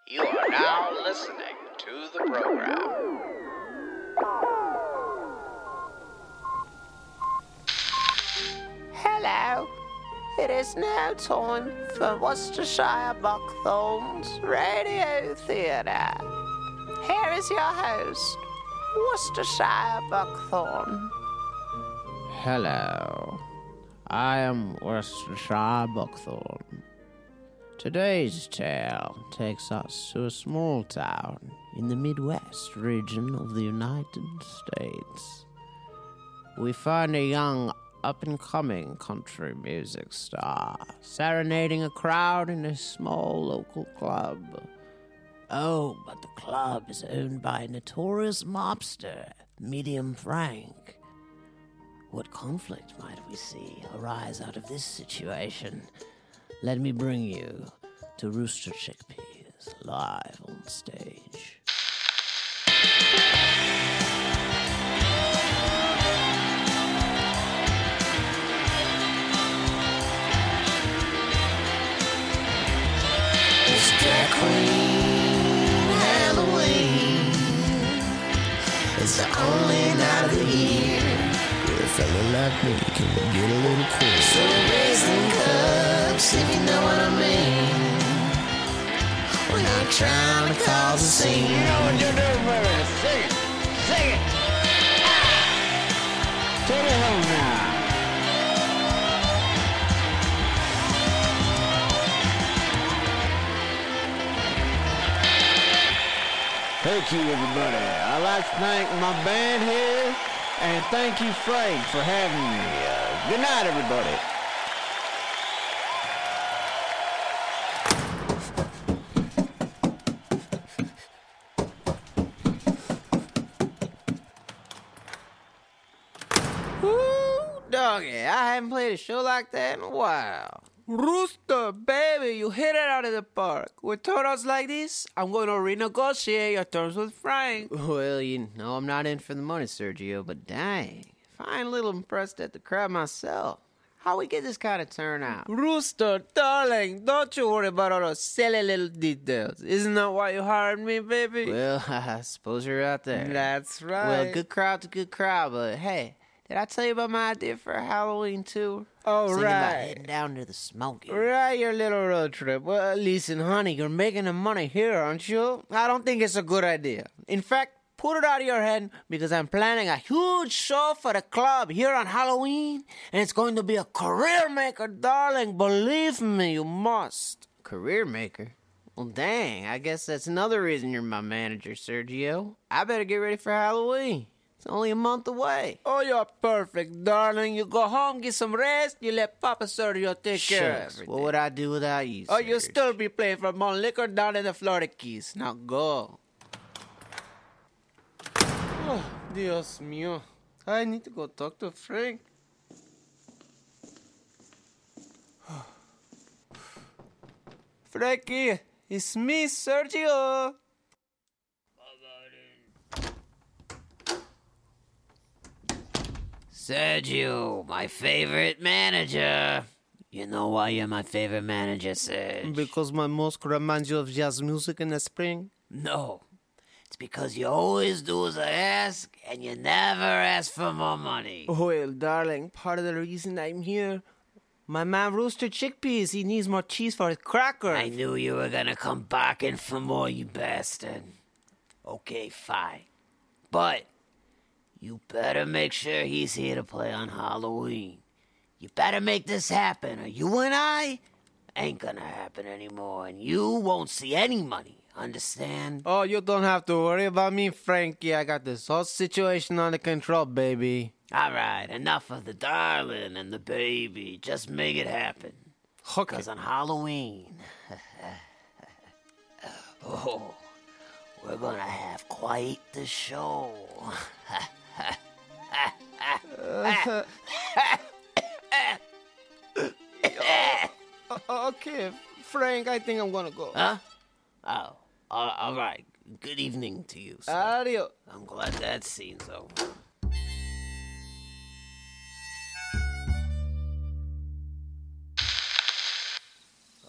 You are now listening to the program. Hello. It is now time for Worcestershire Buckthorn's Radio Theatre. Here is your host, Worcestershire Buckthorn. Hello, I am Worcestershire Buckthorn. Today's tale takes us to a small town in the Midwest region of the United States. We find a young, up-and-coming country music star serenading a crowd in a small local club. Oh, but the club is owned by a notorious mobster, Medium Frank. What conflict might we see arise out of this situation? Let me bring you to Rooster Chickpeas, live on stage. Mr. Queen Halloween is the only night of the year A fella like me can get a little cool. so raise them cups if you know what I mean. We're not trying to cause a scene. You know what you're doing, baby. Sing it. Sing it. Take it home now. Thank you, everybody. I'd like to thank my band here, and thank you, Frank, for having me. Good night, everybody. Woo, doggy, I haven't played a show like that in a while. Rooster, baby, you hit it out of the park. With turnouts like this, I'm going to renegotiate your terms with Frank. Well, you know I'm not in for the money, Sergio, but dang, I'm a little impressed at the crowd myself. How we get this kind of turnout? Rooster, darling, don't you worry about all those silly little details. Isn't that why you hired me, baby? well, I suppose you're out there. That's right. Well, good crowd to good crowd, but hey, did I tell you about my idea for a Halloween tour? Oh, Thinking about right. heading down to the Smoky. Right, your little road trip. Well, listen, honey, you're making the money here, aren't you? I don't think it's a good idea. In fact, put it out of your head because I'm planning a huge show for the club here on Halloween, and it's going to be a career maker, darling. Believe me, you must. Career maker? Well, dang, I guess that's another reason you're my manager, Sergio. I better get ready for Halloween. It's only a month away. Oh, you're perfect, darling. You go home, get some rest, you let Papa Sergio take care of Shucks, everything. what would I do without you, Oh, you'll Serge? still be playing for Mon Liquor down in the Florida Keys. Now go. Oh, Dios mío. I need to go talk to Frank. Frankie, it's me, Sergio. Sergio, my favorite manager. You know why you're my favorite manager, Serge? Because my musk reminds you of jazz music in the spring? No. It's because you always do as I ask, and you never ask for more money. Well, darling, part of the reason I'm here, my man Rooster Chickpeas, he needs more cheese for his crackers. I knew you were gonna come barking for more, you bastard. Okay, fine. But you better make sure he's here to play on Halloween. You better make this happen, or you and I ain't gonna happen anymore, and you won't see any money. Understand? Oh, you don't have to worry about me, Frankie. I got this whole situation under control, baby. All right, enough of the darling and the baby. Just make it happen. Okay. Because on Halloween, oh, we're gonna have quite the show. Okay, Frank, I think I'm gonna go. Huh? Oh, all right. Good evening to you, sir. Adios. I'm glad that scene's over.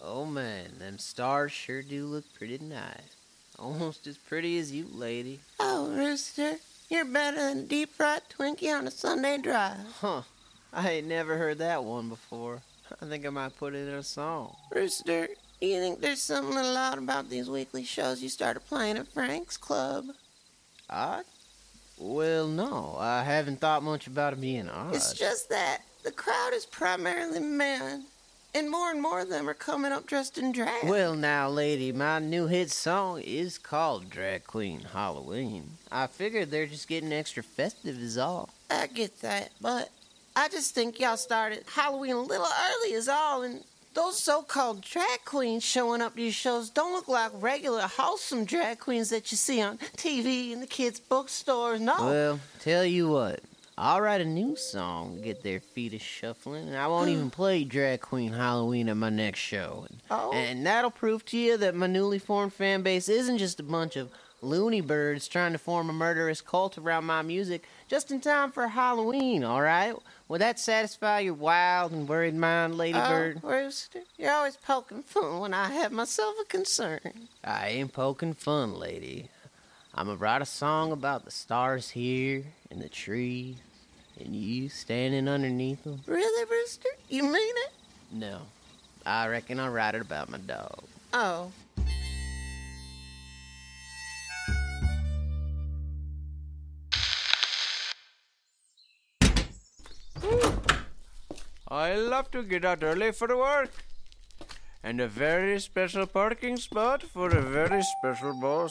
Oh man, them stars sure do look pretty nice. Almost as pretty as you, lady. Oh, Rooster, you're better than deep-fried Twinkie on a Sunday drive. Huh. I ain't never heard that one before. I think I might put it in a song. Rooster, do you think there's something a little odd about these weekly shows you started playing at Frank's Club? Odd? Well, no. I haven't thought much about it being odd. It's just that the crowd is primarily men, and more of them are coming up dressed in drag. Well, now, lady, my new hit song is called Drag Queen Halloween. I figured they're just getting extra festive is all. I get that, but I just think y'all started Halloween a little early is all, and those so-called drag queens showing up to your shows don't look like regular wholesome drag queens that you see on TV in the kids' bookstores, no. Well, tell you what, I'll write a new song, get their feet a shuffling, and I won't even play Drag Queen Halloween at my next show. And that'll prove to you that my newly formed fan base isn't just a bunch of loony birds trying to form a murderous cult around my music just in time for Halloween, all right? Will that satisfy your wild and worried mind, Ladybird? Oh, Rooster, you're always poking fun when I have myself a concern. I ain't poking fun, lady. I'ma write a song about the stars here and the trees and you standing underneath them. Really, Rooster? You mean it? No, I reckon I'll write it about my dog. Oh. I love to get out early for work. And a very special parking spot for a very special boss.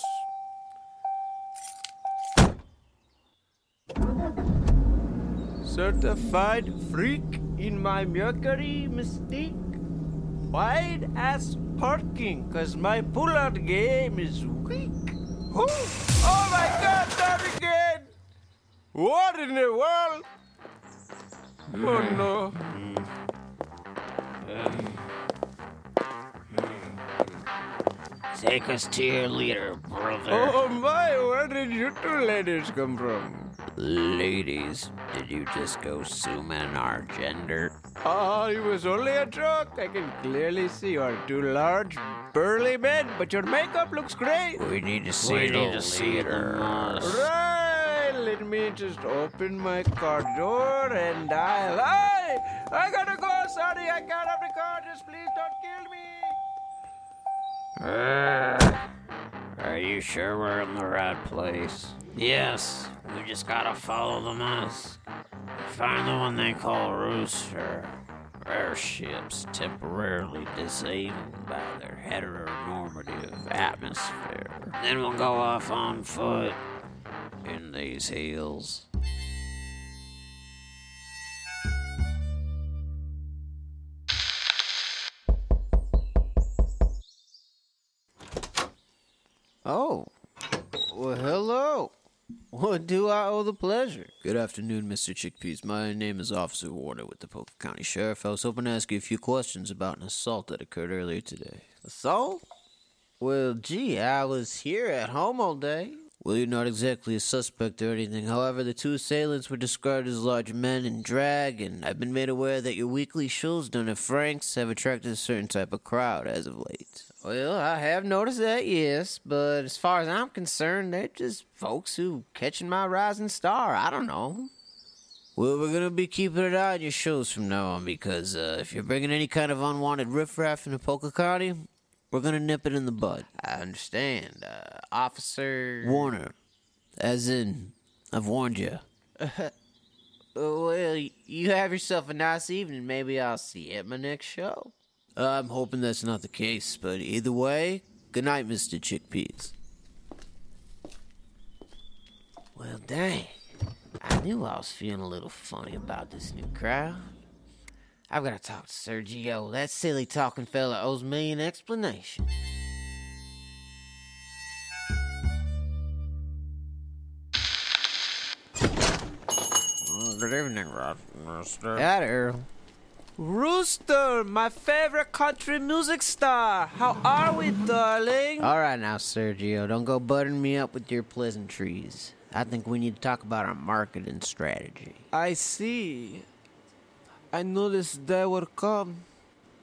Certified freak in my Mercury Mystique. Wide-ass parking, cause my pull-out game is weak. Oh my god, not again! What in the world? Oh no. Take us to your leader, brother. Oh my, where did you two ladies come from? Ladies, did you just go assuming our gender? Oh, it was only a joke. I can clearly see you are two large, burly men, but your makeup looks great. We need to see the leader. Right, let me just open my car door and I gotta go, sorry, I can't have the car, just please don't kill me. Are you sure we're in the right place? Yes, we just gotta follow the mask. Find the one they call Rooster. Rare ships temporarily disabled by their heteronormative atmosphere. Then we'll go off on foot in these hills. Oh, well, hello. What do I owe the pleasure? Good afternoon, Mr. Chickpeas. My name is Officer Warner with the Polk County Sheriff. I was hoping to ask you a few questions about an assault that occurred earlier today. Assault? Well, gee, I was here at home all day. Well, you're not exactly a suspect or anything. However, the two assailants were described as large men in drag, and I've been made aware that your weekly shows done at Frank's have attracted a certain type of crowd as of late. Well, I have noticed that, yes, but as far as I'm concerned, they're just folks who catching my rising star. I don't know. Well, we're gonna be keeping an eye on your shows from now on, because if you're bringing any kind of unwanted riffraff into Polk County, we're gonna nip it in the bud. I understand. Officer Warner. As in, I've warned you. Well, you have yourself a nice evening. Maybe I'll see you at my next show. I'm hoping that's not the case, but either way, good night, Mr. Chickpeas. Well, dang. I knew I was feeling a little funny about this new crowd. I've got to talk to Sergio. That silly talking fella owes me an explanation. Good evening, Rooster. Hi, Earl. Rooster, my favorite country music star. How are we, darling? All right now, Sergio. Don't go buttering me up with your pleasantries. I think we need to talk about our marketing strategy. I see. I noticed they will come.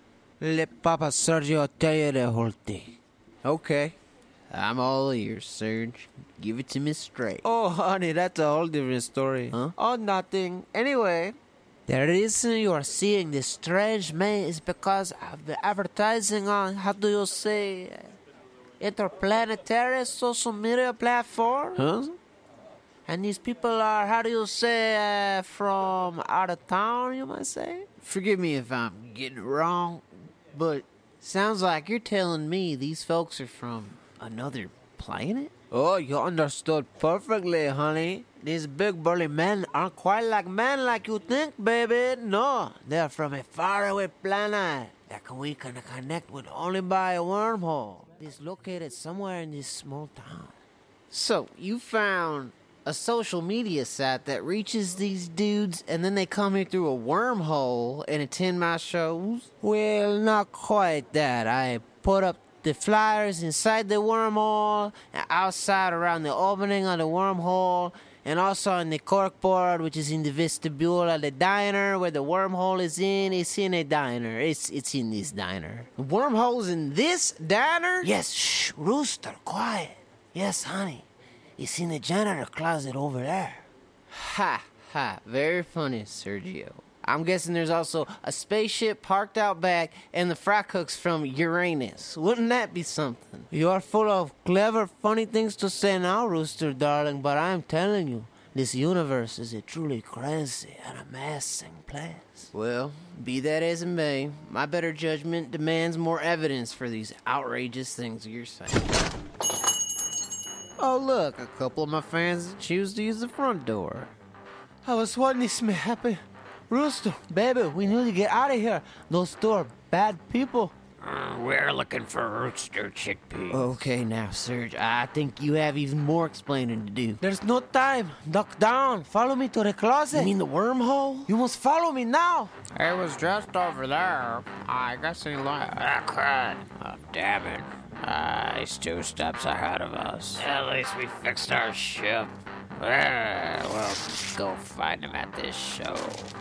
Let Papa Sergio tell you the whole thing. Okay. I'm all ears, Serge. Give it to me straight. Oh, honey, that's a whole different story. Huh? Oh, nothing. Anyway, the reason you are seeing this strange man is because of the advertising on, how do you say, interplanetary social media platform. Huh? And these people are, how do you say, from out of town, you might say? Forgive me if I'm getting it wrong, but sounds like you're telling me these folks are from another planet? Oh, you understood perfectly, honey. These big burly men aren't quite like men like you think, baby. No, they're from a faraway planet that we can connect with only by a wormhole. It's located somewhere in this small town. So, you found a social media site that reaches these dudes and then they come here through a wormhole and attend my shows? Well, not quite that. I put up the flyers inside the wormhole, and outside around the opening of the wormhole, and also on the corkboard, which is in the vestibule of the diner where the wormhole is in. It's in a diner. It's in this diner. The wormhole's in this diner? Yes, shh, Rooster, quiet. Yes, honey. It's in the janitor closet over there. Ha, ha. Very funny, Sergio. I'm guessing there's also a spaceship parked out back and the fry cooks from Uranus. Wouldn't that be something? You're full of clever, funny things to say now, Rooster, darling, but I'm telling you, this universe is a truly crazy and amazing place. Well, be that as it may, my better judgment demands more evidence for these outrageous things you're saying. Oh, look, a couple of my fans choose to use the front door. I was wanting this may happen. Rooster, baby, we need to get out of here. Those two are bad people. We're looking for Rooster Chickpeas. Okay, now, Serge, I think you have even more explaining to do. There's no time. Duck down. Follow me to the closet. You mean the wormhole? You must follow me now. It was just over there. I guess he left. Ah, crud. Oh, damn it. He's 2 steps ahead of us. At least we fixed our ship. We'll go find him at this show.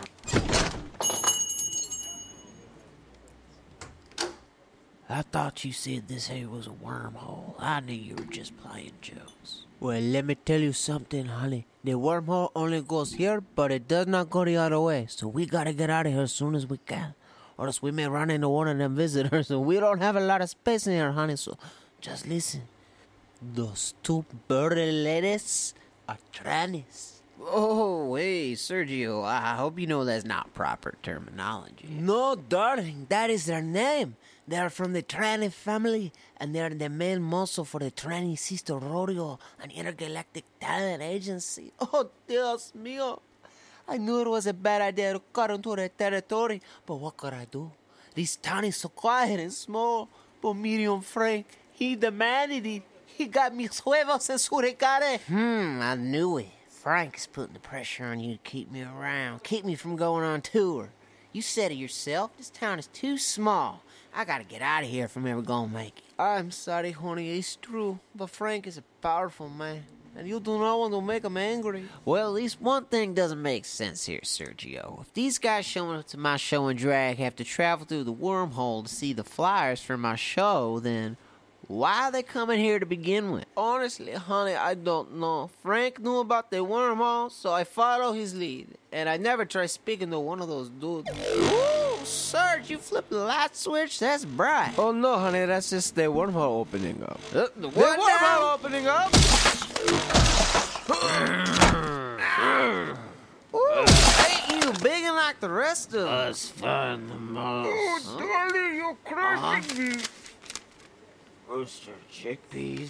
I thought you said this here was a wormhole. I knew you were just playing jokes. Well, let me tell you something, honey. The wormhole only goes here, but it does not go the other way. So we gotta get out of here as soon as we can. Or else we may run into one of them visitors, and we don't have a lot of space in here, honey. So just listen. Those 2 burly ladies are trannies. Oh, wait, Sergio, I hope you know that's not proper terminology. No, darling, that is their name. They are from the Tranny family, and they are the main muscle for the Tranny Sister Rodeo, an intergalactic talent agency. Oh, Dios mío. I knew it was a bad idea to cut into their territory, but what could I do? This town is so quiet and small, but medium Frank, he demanded it. He got mis huevos en su recare. I knew it. Frank is putting the pressure on you to keep me around, keep me from going on tour. You said it yourself, this town is too small. I gotta get out of here if I'm ever gonna make it. I'm sorry, honey, it's true, but Frank is a powerful man, and you do not want to make him angry. Well, at least one thing doesn't make sense here, Sergio. If these guys showing up to my show and drag have to travel through the wormhole to see the flyers for my show, then why are they coming here to begin with? Honestly, honey, I don't know. Frank knew about the wormhole, so I follow his lead. And I never try speaking to one of those dudes. Ooh, Serge, you flipped the light switch? That's bright. Oh no, honey, that's just the wormhole opening up. The wormhole opening up? Ain't you big and like the rest of us? Let's find the most. Oh, darling, you're crushing me. Rooster Chickpeas.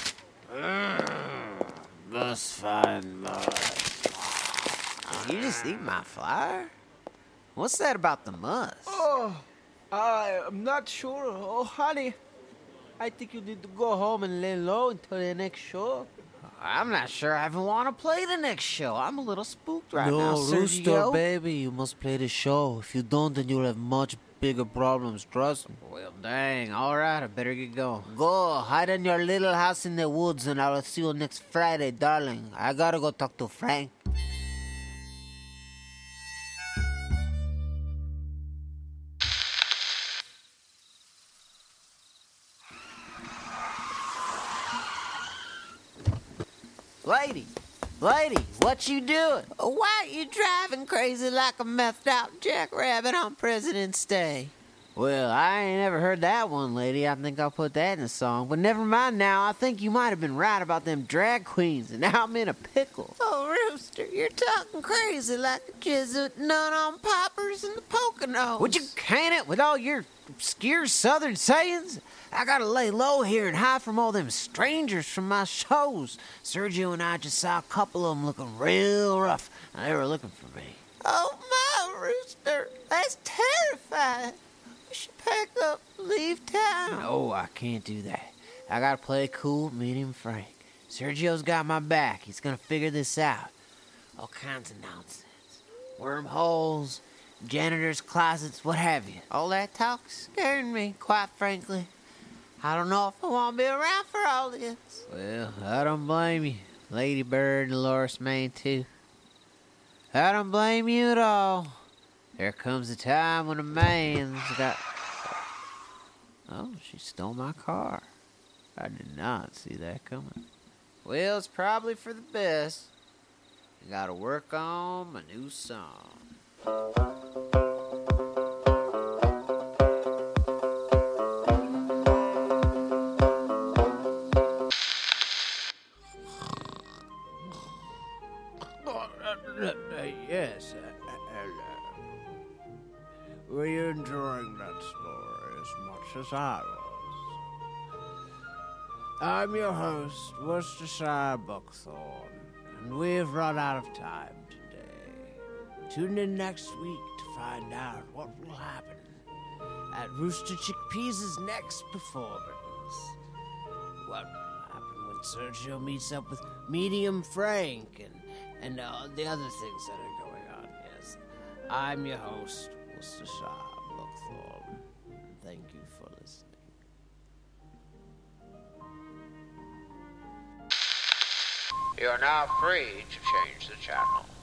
Must find most. You just eat my flyer? What's that about the must? Oh, I'm not sure. Oh, honey, I think you need to go home and lay low until the next show. I'm not sure I even want to play the next show. I'm a little spooked right now, No, Rooster, Sergio. baby, you must play the show. If you don't, then you'll have much bigger problems, trust me. Well, dang. All right, I better get going. Go, hide in your little house in the woods, and I will see you next Friday, darling. I gotta go talk to Frank. Lady, what you doing? Why are you driving crazy like a methed out jackrabbit on President's Day? Well, I ain't never heard that one, lady. I think I'll put that in a song. But never mind now. I think you might have been right about them drag queens, and now I'm in a pickle. Oh, Rooster, you're talking crazy like a Jesuit nun on poppers and the Poconos. Would you can it with all your obscure southern sayings? I gotta lay low here and hide from all them strangers from my shows. Sergio and I just saw a couple of them looking real rough, and they were looking for me. Oh, my Rooster, that's terrifying. We should pack up and leave town. No, I can't do that. I gotta play cool, medium Frank. Sergio's got my back. He's gonna figure this out. All kinds of nonsense. Wormholes, janitor's closets, what have you. All that talk's scaring me, quite frankly. I don't know if I want to be around for all this. Well, I don't blame you. Lady Bird and Dolores Main, too. I don't blame you at all. There comes a time when a man's got... Oh, she stole my car. I did not see that coming. Well, it's probably for the best. I gotta work on my new song. Yes, Were you enjoying that story as much as I was? I'm your host, Worcestershire Buckthorn, and we've run out of time today. Tune in next week to find out what will happen at Rooster Chickpeas' next performance. What will happen when Sergio meets up with Medium Frank and the other things that are going on, yes. I'm your host, Worcestershire Buckthorn. Thank you for listening. You are now free to change the channel.